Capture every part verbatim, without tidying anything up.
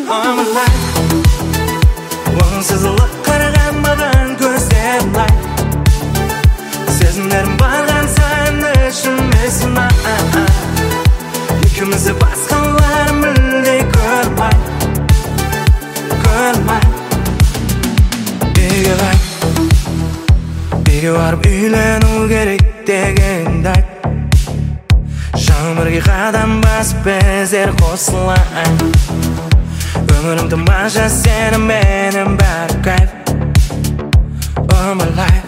I'm alive. Оңсызлық қараған маған көздер лай. Сезімдерім барған сайын ішіме сынай. Екеумізді басқалар мүлде көрмай, көрмай. Үйге бар, үйге барып үйлену керек дегенді айт. Жаңа бірге қадам басып біздер қосылай. Өмірім тамаша сеніменен бәрі кайф. Oh my life.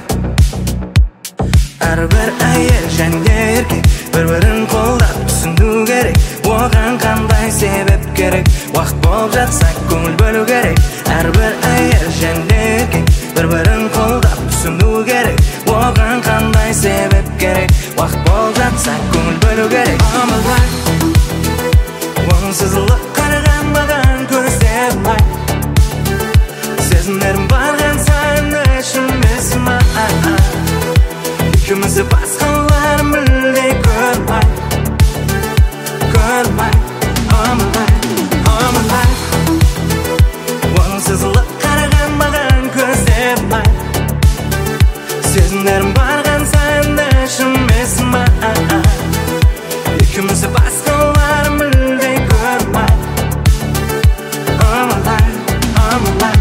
Әрбір әйел және еркек бір-бірін қолдап түсіну керек. Оған қандай себеп керек? Уақыт болып жатса көңіл бөлу керек. Әрбір әйел және еркек бір-бірін қолдап түсіну керек. Оған қандай себеп керек? Уақыт болып жатса көңіл бөлу керек. Oh my life. Оңсызлық қараған маған көздер лай. Сезімдерім барған сайын ішіме сымай. Екеумізді басқалар мүлде көрмай, көрмай. Oh my life, oh my life. Оңсызлық қараған маған көздер лай. Сезімдерім барған сайын ішіме сымай. Екеумізді басқалар мүлде көрмай. Oh my life, oh my life.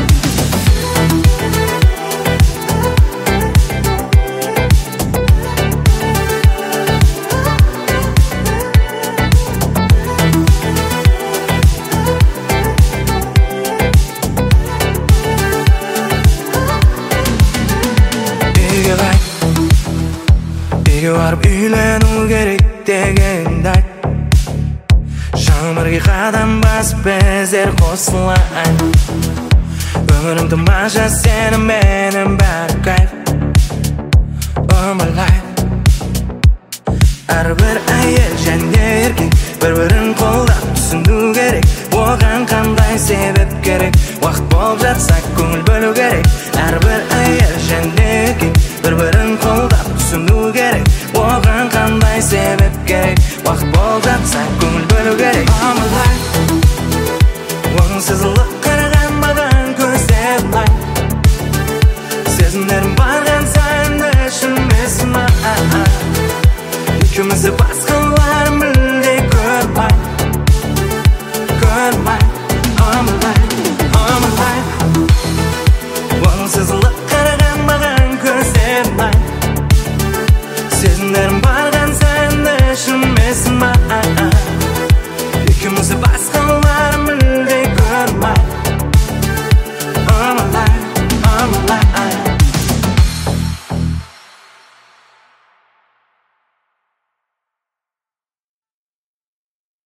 Үйге барып үйлену керек дегенді айт. Жаңа бірге қадам басып біздер қосылай. Өмірім тамаша сеніменен бәрі кайф. Oh my life. Әрбір әйел және еркек бір-бірін қолдап түсіну керек. Оған қандай себеп керек? Уақыт болып жатса көңіл бөлу керек. Әрбір әйел және еркек бір-бірін қолдап түсіну керек. Оған қандай себеп керек? Уақыт болып жатса көңіл бөлу керек. Oh my life. Оңсызлық